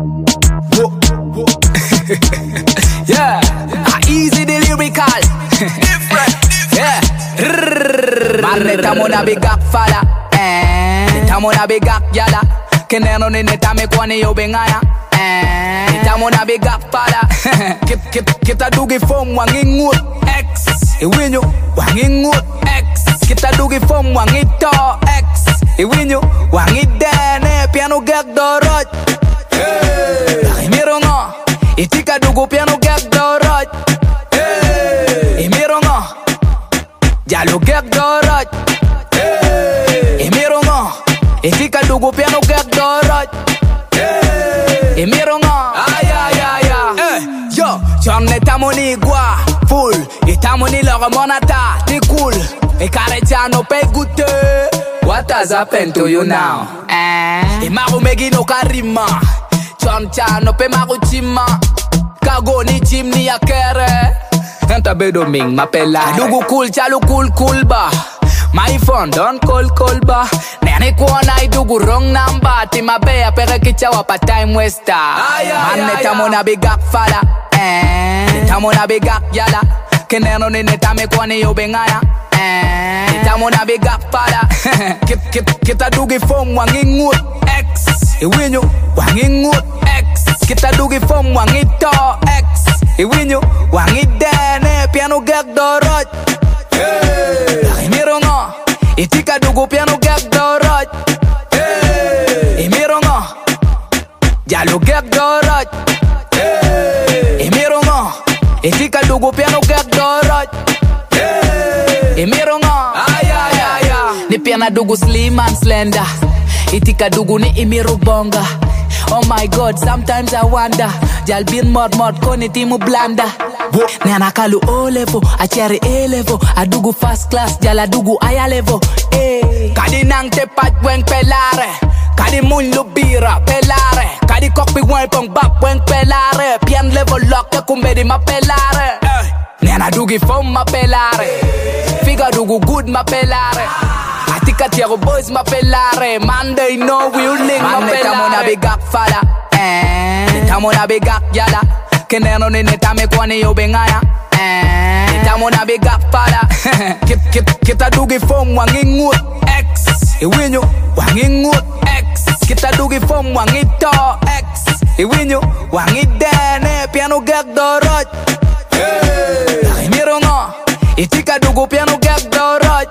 Yeah, easy the lyrical. Yeah, man, tamo na big up fala. Tamo na big up yala. Keneno ni netame kwani yo bengana. Tamo na big up fala. Kita dugi form wangingut X. Iwinyo wangingut X. Kita dugi form wangito X. Iwinyo wangidene piano gag dorot. Imiro ngo itika dugu piano gag dorot. Imiro ngo jalo gag dorot. Imiro ngo itika dugu piano gag dorot. Imiro ngo yo chonne tamoni gua full itamo ni logo monata ti cool e careciano pe gute. What has happened to you now? Imago megi no karima chonchano pe mago chima kago ni chimni akere enta bedo ming mapela dugu cool chalo cool ba my phone don't call ba nene kuona idugu wrong number timabea pere kichawa pa time waster man tamo na big up fala tamo na big up yala keneno ni netame kwani yo bengana tamo na big up fala kita dugi form wangingut X iwinyo wangingut X kita dugi form wangito X iwinyo wangidene piano gag dorot. Imiro ngo itika dugu piano gag dorot. Imiro ngo jalo gag dorot. Imiro ngo itika dugu piano gag dorot. Imiro ngo ni piana dugu slim and slender. Itika dugu ni imiro bonga. Oh my God, sometimes I wonder. Jal bin mod koni timu blanda. Nana kalu O level, a cherry A level. A dugu first class, jala dugu aya level. Kadi nang te pat weng pelare. Kadi mun lubira pelare. Kadi kokpi weng pong bap weng pelare. Pian level lock ya kumbedi ma pelare. Nana dugi form ma pelare. Figa dugu good ma pelare. Atika tiago boys ma pelare. Monday no will link ma pelare. Tamo na big up fala. Tamo na big up yala. Keneno ni netame kwani yo bengana. Tamo na big up fala. Kita dugi form wangingut X. Iwinyo wangingut X. Kita dugi form wangito X. Iwinyo wangidene piano gag dorot. Imiro ngo itika dugu piano gag dorot.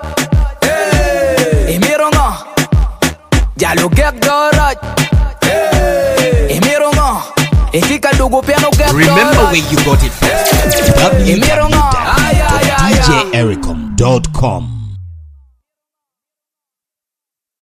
Imiro ngo jalo gag dorot. Imiro ngo itika dugu piano gag dorot. Remember where you got it from. www.djericom.com